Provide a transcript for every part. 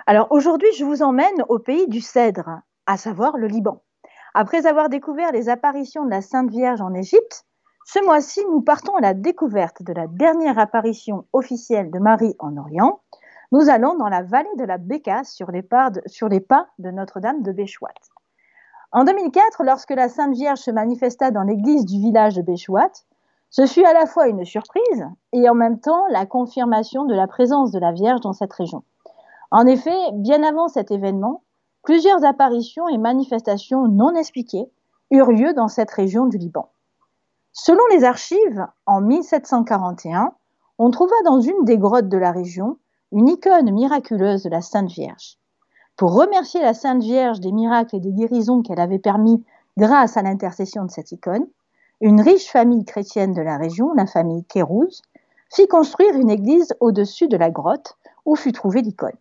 Alors aujourd'hui, je vous emmène au pays du cèdre, à savoir le Liban. Après avoir découvert les apparitions de la Sainte Vierge en Égypte, ce mois-ci, nous partons à la découverte de la dernière apparition officielle de Marie en Orient. Nous allons dans la vallée de la Bécasse sur les pas de Notre-Dame de Béchouat. En 2004, lorsque la Sainte Vierge se manifesta dans l'église du village de Béchouat, ce fut à la fois une surprise et en même temps la confirmation de la présence de la Vierge dans cette région. En effet, bien avant cet événement, plusieurs apparitions et manifestations non expliquées eurent lieu dans cette région du Liban. Selon les archives, en 1741, on trouva dans une des grottes de la région une icône miraculeuse de la Sainte Vierge. Pour remercier la Sainte Vierge des miracles et des guérisons qu'elle avait permis grâce à l'intercession de cette icône, une riche famille chrétienne de la région, la famille Kérouz, fit construire une église au-dessus de la grotte où fut trouvée l'icône.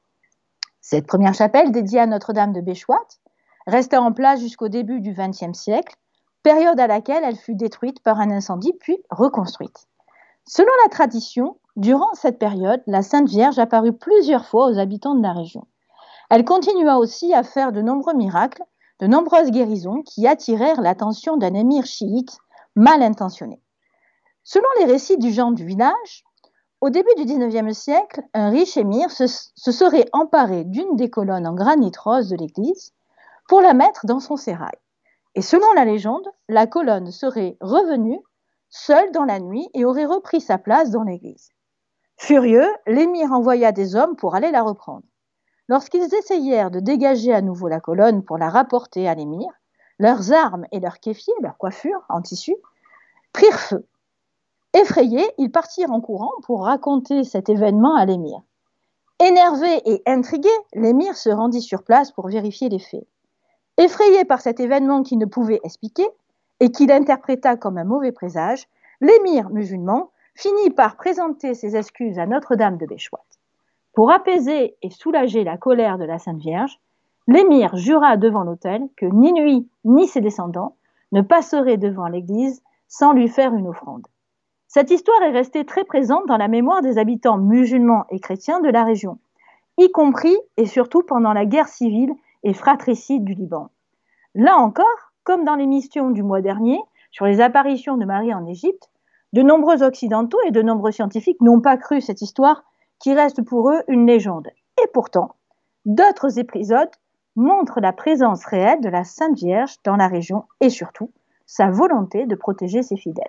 Cette première chapelle, dédiée à Notre-Dame de Béchouat, resta en place jusqu'au début du XXe siècle, période à laquelle elle fut détruite par un incendie puis reconstruite. Selon la tradition, durant cette période, la Sainte Vierge apparut plusieurs fois aux habitants de la région. Elle continua aussi à faire de nombreux miracles, de nombreuses guérisons qui attirèrent l'attention d'un émir chiite mal intentionné. Selon les récits du gens du village, au début du XIXe siècle, un riche émir se serait emparé d'une des colonnes en granit rose de l'église pour la mettre dans son sérail. Et selon la légende, la colonne serait revenue seule dans la nuit et aurait repris sa place dans l'église. Furieux, l'émir envoya des hommes pour aller la reprendre. Lorsqu'ils essayèrent de dégager à nouveau la colonne pour la rapporter à l'émir, leurs armes et leurs kéfiers, leurs coiffures en tissu, prirent feu. Effrayés, ils partirent en courant pour raconter cet événement à l'émir. Énervé et intrigué, l'émir se rendit sur place pour vérifier les faits. Effrayé par cet événement qu'il ne pouvait expliquer et qu'il interpréta comme un mauvais présage, l'émir musulman finit par présenter ses excuses à Notre-Dame de Béchouat. Pour apaiser et soulager la colère de la Sainte Vierge, l'émir jura devant l'autel que ni lui ni ses descendants ne passeraient devant l'église sans lui faire une offrande. Cette histoire est restée très présente dans la mémoire des habitants musulmans et chrétiens de la région, y compris et surtout pendant la guerre civile et fratricide du Liban. Là encore, comme dans l'émission du mois dernier sur les apparitions de Marie en Égypte, de nombreux occidentaux et de nombreux scientifiques n'ont pas cru cette histoire qui reste pour eux une légende. Et pourtant, d'autres épisodes montrent la présence réelle de la Sainte Vierge dans la région et surtout sa volonté de protéger ses fidèles.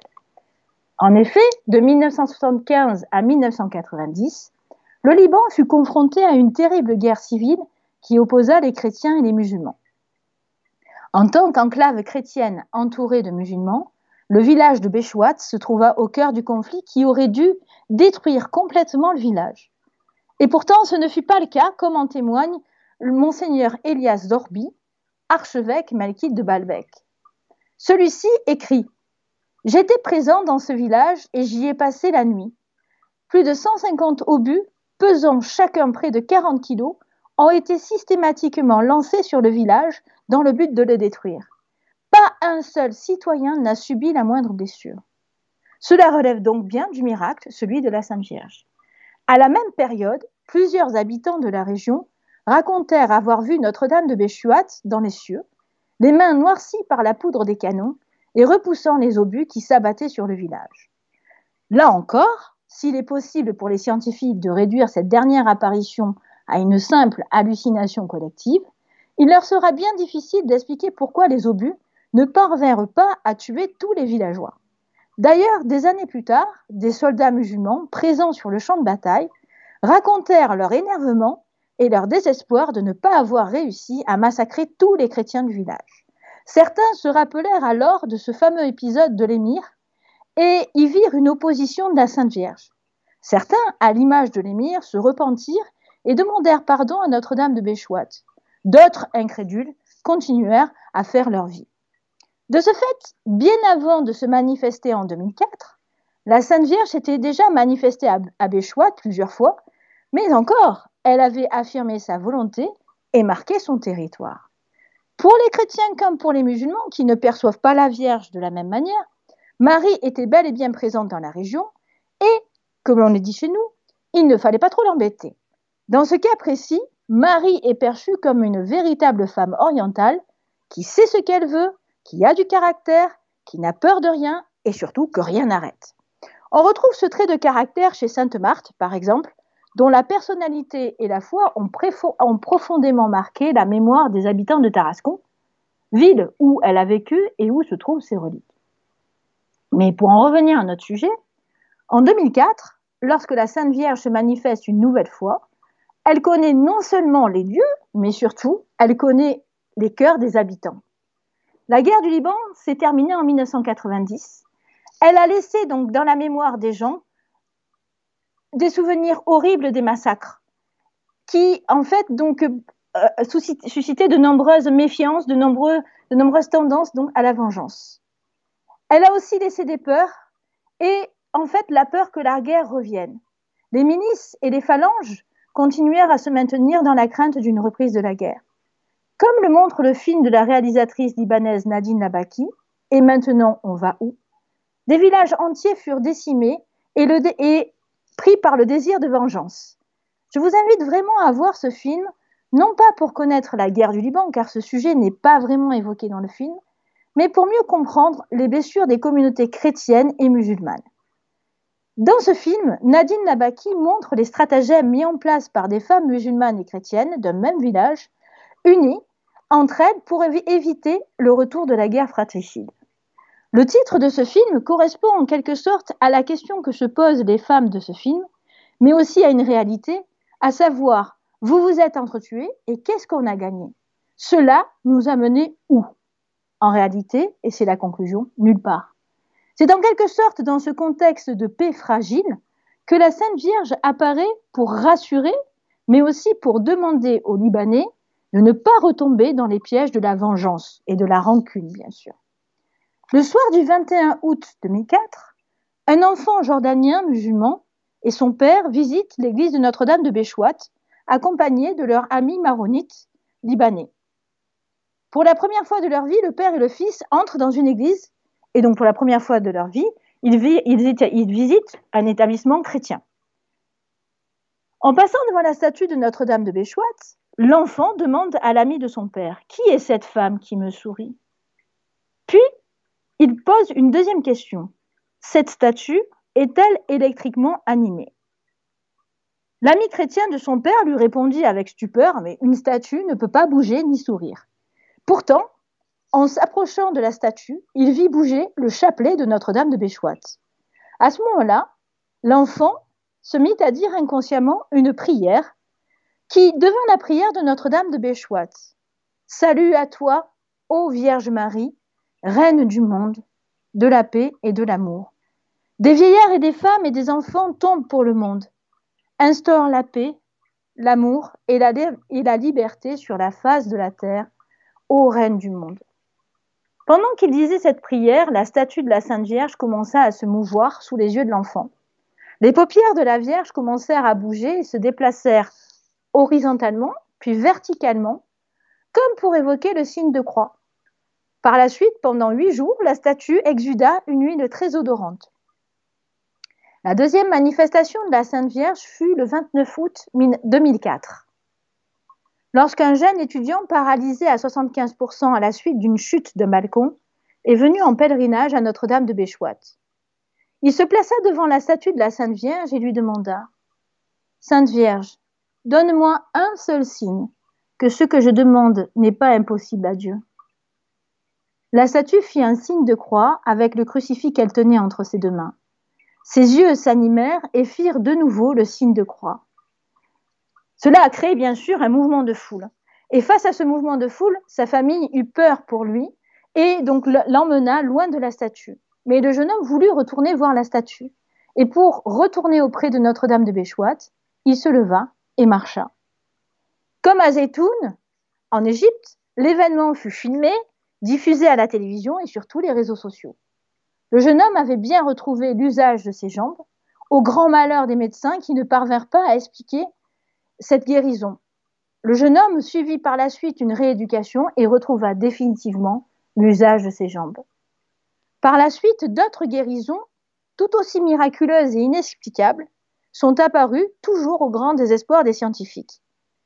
En effet, de 1975 à 1990, le Liban fut confronté à une terrible guerre civile qui opposa les chrétiens et les musulmans. En tant qu'enclave chrétienne entourée de musulmans, le village de Béchouat se trouva au cœur du conflit qui aurait dû détruire complètement le village. Et pourtant, ce ne fut pas le cas, comme en témoigne Monseigneur Elias Dorbi, archevêque malkite de Baalbek. Celui-ci écrit « J'étais présent dans ce village et j'y ai passé la nuit. Plus de 150 obus, pesant chacun près de 40 kilos, ont été systématiquement lancés sur le village dans le but de le détruire. Pas un seul citoyen n'a subi la moindre blessure. Cela relève donc bien du miracle, celui de la Sainte Vierge. À la même période, plusieurs habitants de la région racontèrent avoir vu Notre-Dame de Béchouat dans les cieux, les mains noircies par la poudre des canons et repoussant les obus qui s'abattaient sur le village. Là encore, s'il est possible pour les scientifiques de réduire cette dernière apparition à une simple hallucination collective, il leur sera bien difficile d'expliquer pourquoi les obus ne parvinrent pas à tuer tous les villageois. D'ailleurs, des années plus tard, des soldats musulmans présents sur le champ de bataille racontèrent leur énervement et leur désespoir de ne pas avoir réussi à massacrer tous les chrétiens du village. Certains se rappelèrent alors de ce fameux épisode de l'émir et y virent une opposition de la Sainte Vierge. Certains, à l'image de l'émir, se repentirent et demandèrent pardon à Notre-Dame de Béchouat. D'autres, incrédules, continuèrent à faire leur vie. De ce fait, bien avant de se manifester en 2004, la Sainte Vierge s'était déjà manifestée à Béchouat plusieurs fois, mais encore, elle avait affirmé sa volonté et marqué son territoire. Pour les chrétiens comme pour les musulmans qui ne perçoivent pas la Vierge de la même manière, Marie était bel et bien présente dans la région et, comme on le dit chez nous, il ne fallait pas trop l'embêter. Dans ce cas précis, Marie est perçue comme une véritable femme orientale qui sait ce qu'elle veut, qui a du caractère, qui n'a peur de rien et surtout que rien n'arrête. On retrouve ce trait de caractère chez Sainte Marthe, par exemple, dont la personnalité et la foi ont profondément marqué la mémoire des habitants de Tarascon, ville où elle a vécu et où se trouvent ses reliques. Mais pour en revenir à notre sujet, en 2004, lorsque la Sainte Vierge se manifeste une nouvelle fois, elle connaît non seulement les dieux, mais surtout, elle connaît les cœurs des habitants. La guerre du Liban s'est terminée en 1990. Elle a laissé donc dans la mémoire des gens des souvenirs horribles des massacres, qui en fait donc suscitaient de nombreuses méfiances, de nombreuses tendances donc à la vengeance. Elle a aussi laissé des peurs et en fait la peur que la guerre revienne. Les milices et les phalanges continuèrent à se maintenir dans la crainte d'une reprise de la guerre. Comme le montre le film de la réalisatrice libanaise Nadine Labaki, Et maintenant on va où? Des villages entiers furent décimés et pris par le désir de vengeance. Je vous invite vraiment à voir ce film, non pas pour connaître la guerre du Liban, car ce sujet n'est pas vraiment évoqué dans le film, mais pour mieux comprendre les blessures des communautés chrétiennes et musulmanes. Dans ce film, Nadine Labaki montre les stratagèmes mis en place par des femmes musulmanes et chrétiennes d'un même village, unies entre elles pour éviter le retour de la guerre fratricide. Le titre de ce film correspond en quelque sorte à la question que se posent les femmes de ce film, mais aussi à une réalité, à savoir, vous vous êtes entretués et qu'est-ce qu'on a gagné? Cela nous a menés où? En réalité, et c'est la conclusion, nulle part. C'est en quelque sorte dans ce contexte de paix fragile que la Sainte Vierge apparaît pour rassurer, mais aussi pour demander aux Libanais de ne pas retomber dans les pièges de la vengeance et de la rancune, bien sûr. Le soir du 21 août 2004, un enfant jordanien musulman et son père visitent l'église de Notre-Dame de Béchouat, accompagnés de leur ami maronite libanais. Pour la première fois de leur vie, le père et le fils entrent dans une église, et donc pour la première fois de leur vie, ils visitent un établissement chrétien. En passant devant la statue de Notre-Dame de Béchouat, l'enfant demande à l'ami de son père « Qui est cette femme qui me sourit ?» Puis, il pose une deuxième question. Cette statue est-elle électriquement animée? L'ami chrétien de son père lui répondit avec stupeur, mais une statue ne peut pas bouger ni sourire. Pourtant, en s'approchant de la statue, il vit bouger le chapelet de Notre-Dame de Béchouat. À ce moment-là, l'enfant se mit à dire inconsciemment une prière qui devint la prière de Notre-Dame de Béchouat. Salut à toi, ô Vierge Marie, Reine du monde, de la paix et de l'amour. Des vieillards et des femmes et des enfants tombent pour le monde. Instaure la paix, l'amour et la liberté sur la face de la terre, ô Reine du monde. Pendant qu'il disait cette prière, la statue de la Sainte Vierge commença à se mouvoir sous les yeux de l'enfant. Les paupières de la Vierge commencèrent à bouger et se déplacèrent horizontalement, puis verticalement, comme pour évoquer le signe de croix. Par la suite, pendant 8 jours, la statue exuda une huile très odorante. La deuxième manifestation de la Sainte Vierge fut le 29 août 2004. Lorsqu'un jeune étudiant paralysé à 75% à la suite d'une chute de balcon est venu en pèlerinage à Notre-Dame de Béchouat. Il se plaça devant la statue de la Sainte Vierge et lui demanda « Sainte Vierge, donne-moi un seul signe, que ce que je demande n'est pas impossible à Dieu. » La statue fit un signe de croix avec le crucifix qu'elle tenait entre ses deux mains. Ses yeux s'animèrent et firent de nouveau le signe de croix. Cela a créé bien sûr un mouvement de foule. Et face à ce mouvement de foule, sa famille eut peur pour lui et donc l'emmena loin de la statue. Mais le jeune homme voulut retourner voir la statue. Et pour retourner auprès de Notre-Dame de Béchouat, il se leva et marcha. Comme à Zeytoun, en Égypte, l'événement fut filmé, diffusé à la télévision et sur tous les réseaux sociaux. Le jeune homme avait bien retrouvé l'usage de ses jambes, au grand malheur des médecins qui ne parvinrent pas à expliquer cette guérison. Le jeune homme suivit par la suite une rééducation et retrouva définitivement l'usage de ses jambes. Par la suite, d'autres guérisons, tout aussi miraculeuses et inexplicables, sont apparues toujours au grand désespoir des scientifiques.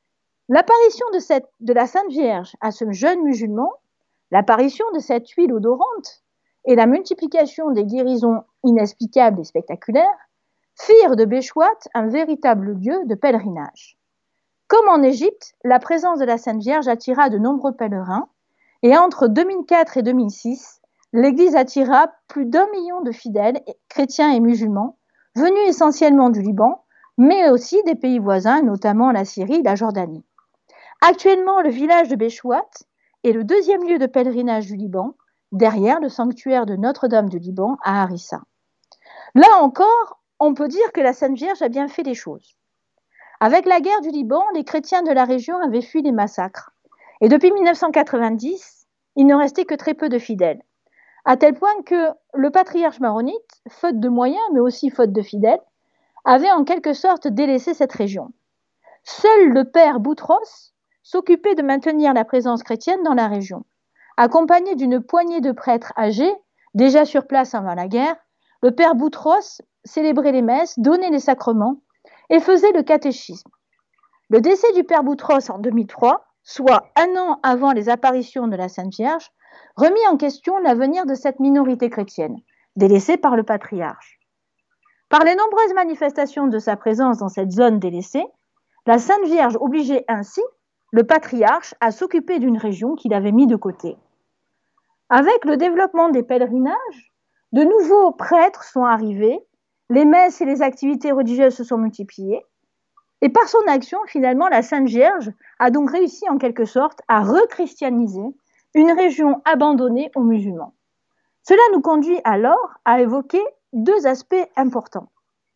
L'apparition de la Sainte Vierge à ce jeune musulman, l'apparition de cette huile odorante et la multiplication des guérisons inexplicables et spectaculaires firent de Béchouat un véritable lieu de pèlerinage. Comme en Égypte, la présence de la Sainte Vierge attira de nombreux pèlerins et entre 2004 et 2006, l'Église attira plus d'1 million de fidèles chrétiens et musulmans venus essentiellement du Liban, mais aussi des pays voisins, notamment la Syrie et la Jordanie. Actuellement, le village de Béchouat est le deuxième lieu de pèlerinage du Liban, derrière le sanctuaire de Notre-Dame du Liban à Harissa. Là encore, on peut dire que la Sainte Vierge a bien fait les choses. Avec la guerre du Liban, les chrétiens de la région avaient fui les massacres. Et depuis 1990, il ne restait que très peu de fidèles. À tel point que le patriarche maronite, faute de moyens, mais aussi faute de fidèles, avait en quelque sorte délaissé cette région. Seul le père Boutros s'occupait de maintenir la présence chrétienne dans la région. Accompagné d'une poignée de prêtres âgés, déjà sur place avant la guerre, le père Boutros célébrait les messes, donnait les sacrements et faisait le catéchisme. Le décès du père Boutros en 2003, soit 1 an avant les apparitions de la Sainte Vierge, remit en question l'avenir de cette minorité chrétienne, délaissée par le patriarche. Par les nombreuses manifestations de sa présence dans cette zone délaissée, la Sainte Vierge obligeait ainsi le patriarche à s'occuper d'une région qu'il avait mis de côté. Avec le développement des pèlerinages, de nouveaux prêtres sont arrivés, les messes et les activités religieuses se sont multipliées, et par son action, finalement, la Sainte Vierge a donc réussi en quelque sorte à rechristianiser une région abandonnée aux musulmans. Cela nous conduit alors à évoquer 2 aspects importants.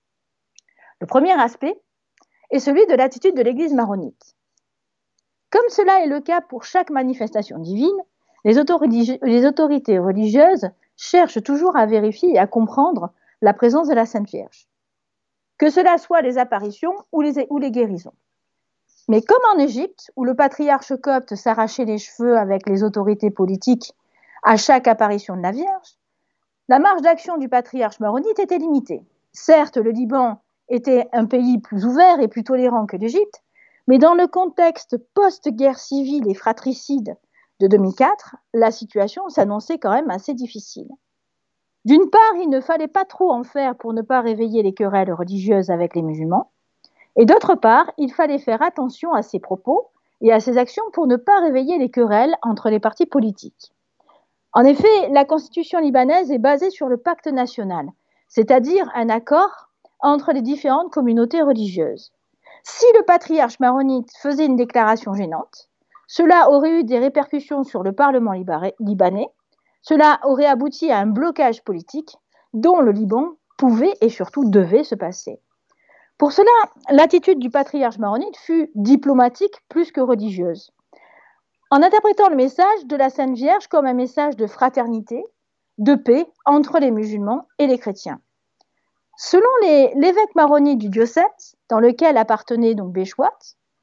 Le premier aspect est celui de l'attitude de l'Église maronite. Comme cela est le cas pour chaque manifestation divine, les autorités religieuses cherchent toujours à vérifier et à comprendre la présence de la Sainte Vierge, que cela soit les apparitions ou les guérisons. Mais comme en Égypte, où le patriarche copte s'arrachait les cheveux avec les autorités politiques à chaque apparition de la Vierge, la marge d'action du patriarche maronite était limitée. Certes, le Liban était un pays plus ouvert et plus tolérant que l'Égypte, mais dans le contexte post-guerre civile et fratricide de 2004, la situation s'annonçait quand même assez difficile. D'une part, il ne fallait pas trop en faire pour ne pas réveiller les querelles religieuses avec les musulmans, et d'autre part, il fallait faire attention à ses propos et à ses actions pour ne pas réveiller les querelles entre les partis politiques. En effet, la constitution libanaise est basée sur le pacte national, c'est-à-dire un accord entre les différentes communautés religieuses. Si le patriarche maronite faisait une déclaration gênante, cela aurait eu des répercussions sur le Parlement libanais, cela aurait abouti à un blocage politique dont le Liban pouvait et surtout devait se passer. Pour cela, l'attitude du patriarche maronite fut diplomatique plus que religieuse, en interprétant le message de la Sainte Vierge comme un message de fraternité, de paix entre les musulmans et les chrétiens. Selon l'évêque maronite du diocèse, dans lequel appartenait donc Béchouat,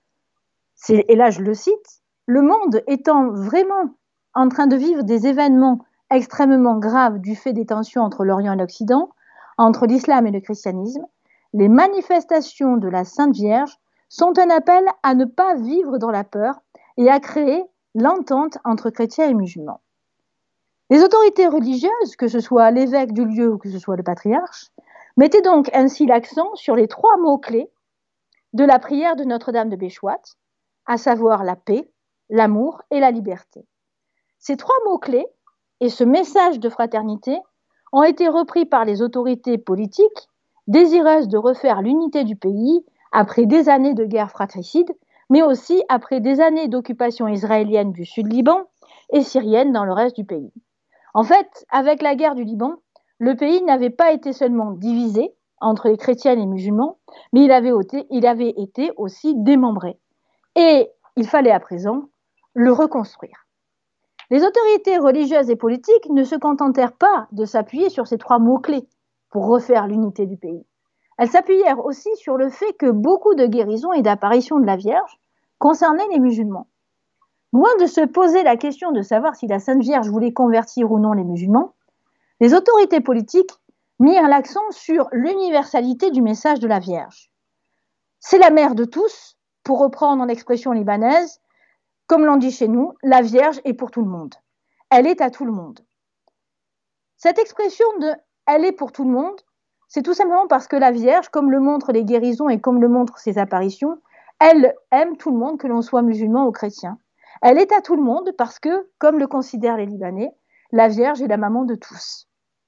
et là je le cite, le monde étant vraiment en train de vivre des événements extrêmement graves du fait des tensions entre l'Orient et l'Occident, entre l'islam et le christianisme, les manifestations de la Sainte Vierge sont un appel à ne pas vivre dans la peur et à créer l'entente entre chrétiens et musulmans. Les autorités religieuses, que ce soit l'évêque du lieu ou que ce soit le patriarche, mettaient donc ainsi l'accent sur les 3 mots-clés de la prière de Notre-Dame de Béchouat, à savoir la paix, l'amour et la liberté. Ces 3 mots-clés et ce message de fraternité ont été repris par les autorités politiques désireuses de refaire l'unité du pays après des années de guerre fratricide, mais aussi après des années d'occupation israélienne du sud-Liban et syrienne dans le reste du pays. En fait, avec la guerre du Liban, le pays n'avait pas été seulement divisé entre les chrétiens et les musulmans, mais il avait été aussi démembré. Et il fallait à présent le reconstruire. Les autorités religieuses et politiques ne se contentèrent pas de s'appuyer sur ces 3 mots-clés pour refaire l'unité du pays. Elles s'appuyèrent aussi sur le fait que beaucoup de guérisons et d'apparitions de la Vierge concernaient les musulmans. Loin de se poser la question de savoir si la Sainte Vierge voulait convertir ou non les musulmans, les autorités politiques mirent l'accent sur l'universalité du message de la Vierge. C'est la mère de tous, Pour reprendre l'expression libanaise, comme l'on dit chez nous, la Vierge est pour tout le monde. Elle est à tout le monde. Cette expression de « elle est pour tout le monde », c'est tout simplement parce que la Vierge, comme le montrent les guérisons et comme le montrent ses apparitions, elle aime tout le monde, que l'on soit musulman ou chrétien. Elle est à tout le monde parce que, comme le considèrent les Libanais, la Vierge est la maman de tous.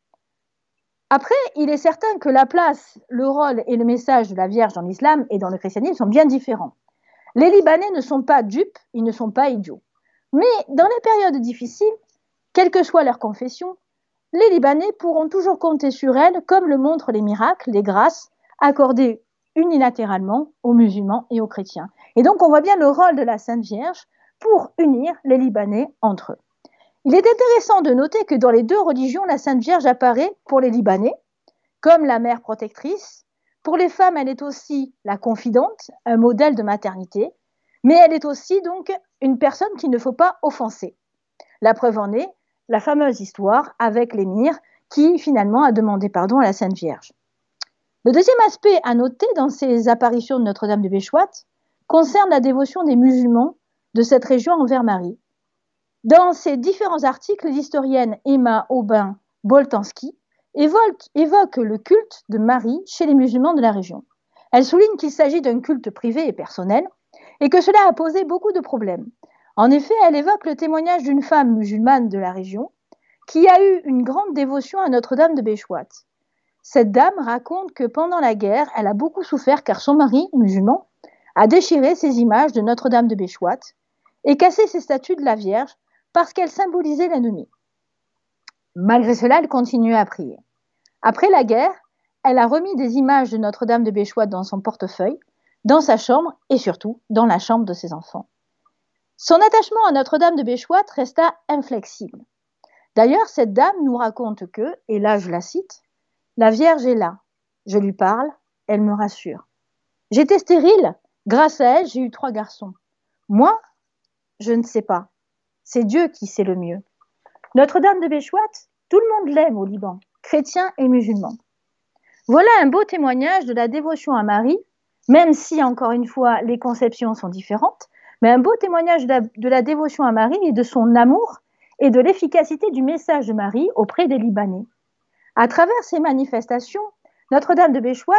Après, il est certain que la place, le rôle et le message de la Vierge dans l'islam et dans le christianisme sont bien différents. Les Libanais ne sont pas dupes, ils ne sont pas idiots. Mais dans les périodes difficiles, quelle que soit leur confession, les Libanais pourront toujours compter sur elle, comme le montrent les miracles, les grâces accordées unilatéralement aux musulmans et aux chrétiens. Et donc on voit bien le rôle de la Sainte Vierge pour unir les Libanais entre eux. Il est intéressant de noter que dans les deux religions, la Sainte Vierge apparaît pour les Libanais comme la mère protectrice. Pour les femmes, elle est aussi la confidente, un modèle de maternité, mais elle est aussi donc une personne qu'il ne faut pas offenser. La preuve en est la fameuse histoire avec l'émir qui finalement a demandé pardon à la Sainte Vierge. Le deuxième aspect à noter dans ces apparitions de Notre-Dame de Béchouat concerne la dévotion des musulmans de cette région envers Marie. Dans ses différents articles, l'historienne Emma Aubin-Boltanski évoque le culte de Marie chez les musulmans de la région. Elle souligne qu'il s'agit d'un culte privé et personnel et que cela a posé beaucoup de problèmes. En effet, elle évoque le témoignage d'une femme musulmane de la région qui a eu une grande dévotion à Notre-Dame de Béchouat. Cette dame raconte que pendant la guerre, elle a beaucoup souffert car son mari, musulman, a déchiré ses images de Notre-Dame de Béchouat et cassé ses statues de la Vierge parce qu'elle symbolisait l'ennemi. Malgré cela, elle continuait à prier. Après la guerre, elle a remis des images de Notre-Dame de Béchouat dans son portefeuille, dans sa chambre et surtout dans la chambre de ses enfants. Son attachement à Notre-Dame de Béchouat resta inflexible. D'ailleurs, cette dame nous raconte que, et là je la cite, « La Vierge est là, je lui parle, elle me rassure. J'étais stérile, grâce à elle j'ai eu 3 garçons. Moi, je ne sais pas, c'est Dieu qui sait le mieux. Notre-Dame de Béchouat, tout le monde l'aime au Liban, chrétiens et musulmans. » Voilà un beau témoignage de la dévotion à Marie, même si, encore une fois, les conceptions sont différentes, mais un beau témoignage de la dévotion à Marie et de son amour et de l'efficacité du message de Marie auprès des Libanais. À travers ces manifestations, Notre-Dame de Béchouat,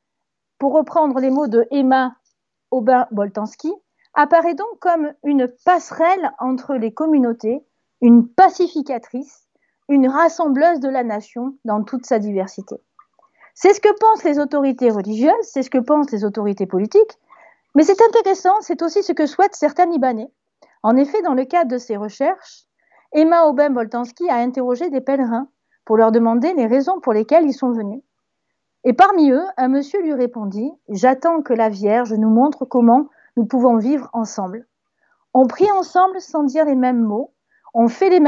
pour reprendre les mots de Emma Aubin-Boltanski, apparaît donc comme une passerelle entre les communautés, une pacificatrice, une rassembleuse de la nation dans toute sa diversité. C'est ce que pensent les autorités religieuses, c'est ce que pensent les autorités politiques, mais c'est intéressant, c'est aussi ce que souhaitent certains Libanais. En effet, dans le cadre de ses recherches, Emma Aubin-Boltanski a interrogé des pèlerins pour leur demander les raisons pour lesquelles ils sont venus. Et parmi eux, un monsieur lui répondit « J'attends que la Vierge nous montre comment nous pouvons vivre ensemble. On prie ensemble sans dire les mêmes mots, on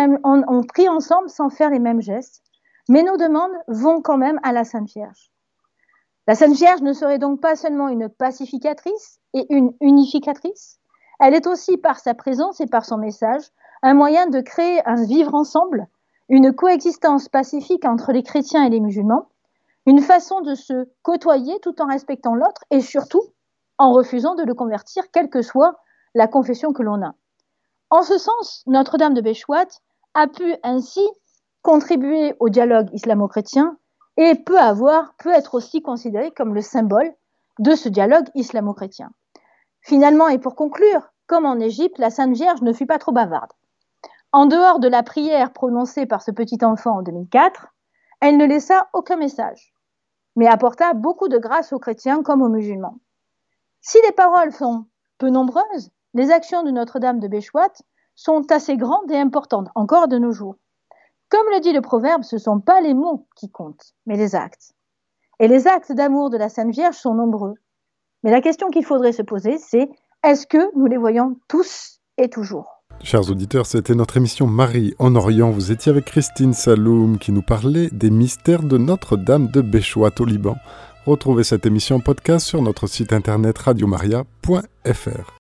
prie ensemble sans faire les mêmes gestes, mais nos demandes vont quand même à la Sainte Vierge. » La Sainte Vierge ne serait donc pas seulement une pacificatrice et une unificatrice, elle est aussi par sa présence et par son message un moyen de créer un vivre ensemble, une coexistence pacifique entre les chrétiens et les musulmans, une façon de se côtoyer tout en respectant l'autre et surtout en refusant de le convertir, quelle que soit la confession que l'on a. En ce sens, Notre-Dame de Béchouat a pu ainsi contribuer au dialogue islamo-chrétien et peut être aussi considérée comme le symbole de ce dialogue islamo-chrétien. Finalement, et pour conclure, comme en Égypte, la Sainte Vierge ne fut pas trop bavarde. En dehors de la prière prononcée par ce petit enfant en 2004, elle ne laissa aucun message, mais apporta beaucoup de grâce aux chrétiens comme aux musulmans. Si les paroles sont peu nombreuses, les actions de Notre-Dame de Béchouat sont assez grandes et importantes, encore de nos jours. Comme le dit le proverbe, ce ne sont pas les mots qui comptent, mais les actes. Et les actes d'amour de la Sainte Vierge sont nombreux. Mais la question qu'il faudrait se poser, c'est est-ce que nous les voyons tous et toujours ? Chers auditeurs, c'était notre émission Marie en Orient. Vous étiez avec Christine Saloum qui nous parlait des mystères de Notre-Dame de Béchouat au Liban. Retrouvez cette émission en podcast sur notre site internet radiomaria.fr.